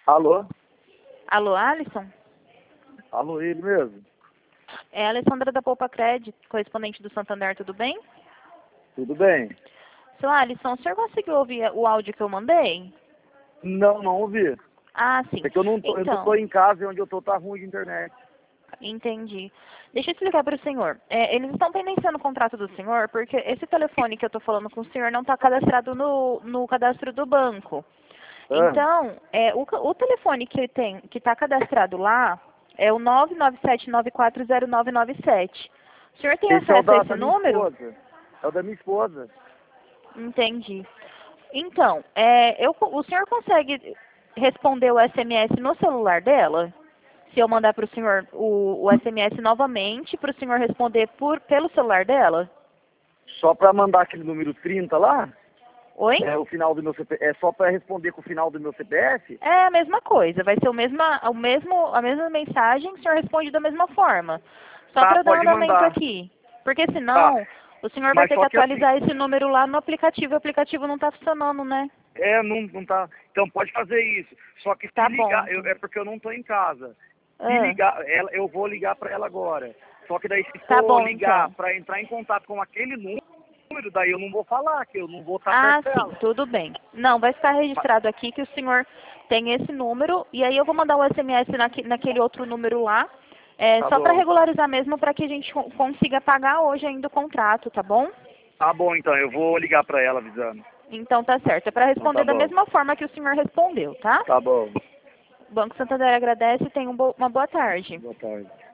Alô? Alô, Alisson? Alô, ele mesmo? É a Alessandra da Poupa Crédito, correspondente do Santander, tudo bem? Tudo bem? Seu Alisson, o senhor conseguiu ouvir o áudio que eu mandei? Não ouvi. Ah, sim. É que eu não tô, eu não tô em casa e onde eu tô tá ruim de internet. Entendi. Deixa eu explicar para o senhor. Eles estão pendenciando o contrato do senhor porque esse telefone que eu estou falando com o senhor não está cadastrado no cadastro do banco. Ah, Então, o telefone que tem, que está cadastrado lá é o 997940997. O senhor tem esse é o acesso a esse da minha número? esposa. É o da minha esposa. Entendi. Então, o senhor consegue responder o SMS no celular dela? Se eu mandar para o senhor o SMS novamente, para o senhor responder pelo celular dela? Só pra mandar aquele número 30 lá? Oi? É o final do meu CPF. É só pra responder com o final do meu CPF? É a mesma coisa, vai ser a mesma mensagem, o senhor responde da mesma forma. Só Tá, para dar pode andamento mandar. aqui. Porque Tá. senão, o senhor vai Mas ter que só que assim, atualizar esse número lá no aplicativo, e o aplicativo não está funcionando, né? não tá. Então pode fazer isso. Só que se Tá bom. ligar, é porque eu não tô em casa. Se Ah, ligar, eu vou ligar pra ela agora. Só que daí se tá for bom, ligar então. pra entrar em contato com aquele número, daí eu não vou falar, que eu não vou estar Ah, perto sim, dela. tudo bem. Não, vai ficar registrado aqui que o senhor tem esse número, e aí eu vou mandar o SMS naquele outro número lá, Tá só para bom. regularizar mesmo, para que a gente consiga pagar hoje ainda o contrato, tá bom? Tá bom, então, eu vou ligar pra ela avisando. Então tá certo. É para Então tá responder da bom. mesma forma que o senhor respondeu, tá? Tá bom. O Banco Santander agradece e tenha uma boa tarde. Boa tarde.